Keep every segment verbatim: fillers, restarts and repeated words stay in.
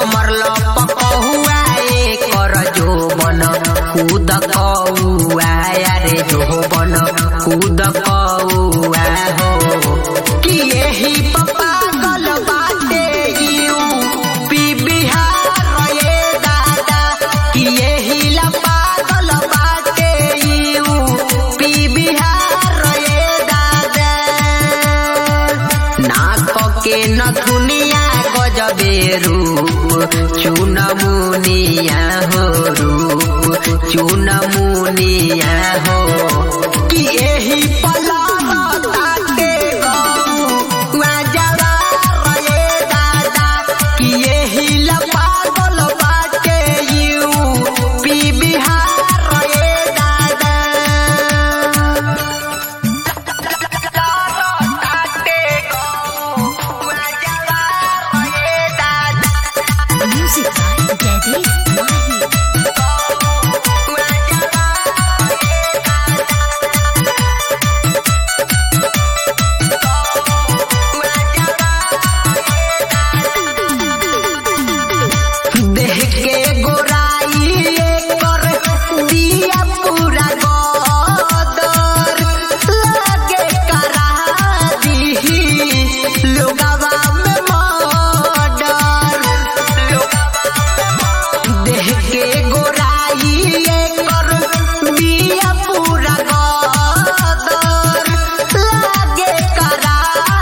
कमर लपकहुआ एकर जोबन खुद कौआ रे जोबन खुद कौआ हो कि यही पागल बाटे यूपी बिहार ये दादा कि यही ला पागल बाटे यूपी बिहार ये दादा। नाक के नथुनिया गजबे रूप चुनमुनिया हो रूप चुनमुनिया हो कि यही पला ताते गौआ जवार ये दादा कि यही ला पागल बाटे यूपी बिहार ये दादा। Music by Daddy Mahi. देह के गोराई एकर दिया पूरा गदर लगे करा दीही लोगवा में मर्डर। देह के गोराई एकर दिया पूरा गदर लगे करा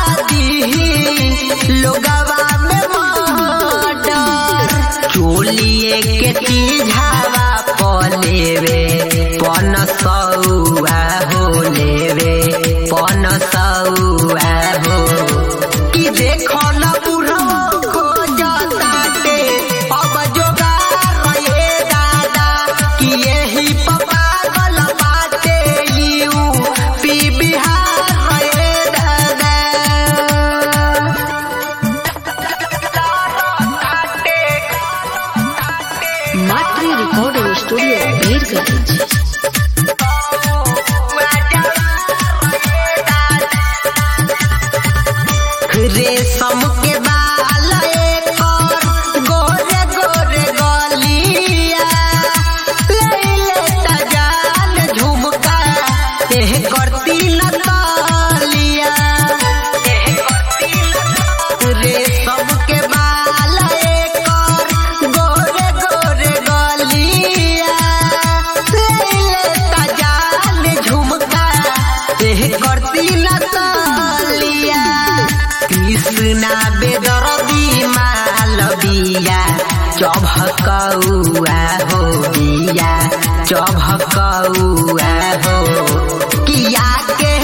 दीही लोगवा में मर्डर। चोलिए के तीझावा पलेवे पन सौआ हो लेवे पन सौआ हो कि देखो न बुढ़ो खोजताटे अब जोगार ये दादा कि यही पागल बाटे यूपी बिहार ये दादा। Matri Recording Studio, Birganj. रेशम के बाल एकर गोरे गोरे गलिया लैले तजाल झुमका एह करती न तालिया। रेशम के बाल एकर गोरे गोरे गलिया लैले तजाल झुमका एह करती न तालिया। कृष्णा बेदर्दी मालविया चभकौआ हो बिया चभकौआ हो किया के